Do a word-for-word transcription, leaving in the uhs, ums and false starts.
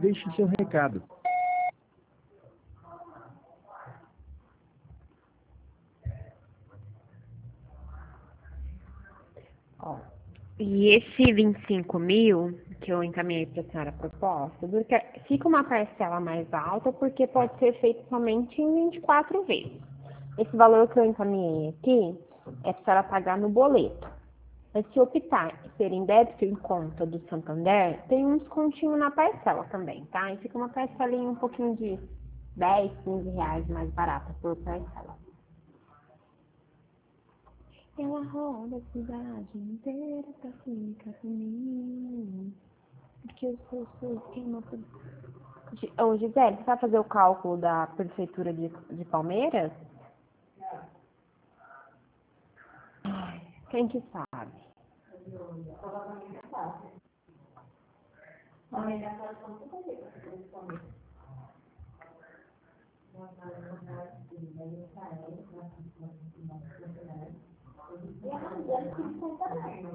Deixe seu recado. Ó, e esse vinte e cinco mil que eu encaminhei para a senhora a proposta, porque fica uma parcela mais alta porque pode ser feito somente em vinte e quatro vezes. Esse valor que eu encaminhei aqui é para a senhora pagar no boleto. Mas se optar em ser em débito em conta do Santander, tem um descontinho na parcela também, tá? E fica uma parcelinha um pouquinho de dez, quinze reais mais barata por parcela. Ela roda a cidade inteira pra ficar comigo. Porque eu sou sou queima tudo. Ô, Gisele, você vai fazer o cálculo da prefeitura de, de Palmeiras? Ai, quem que sabe? Ai.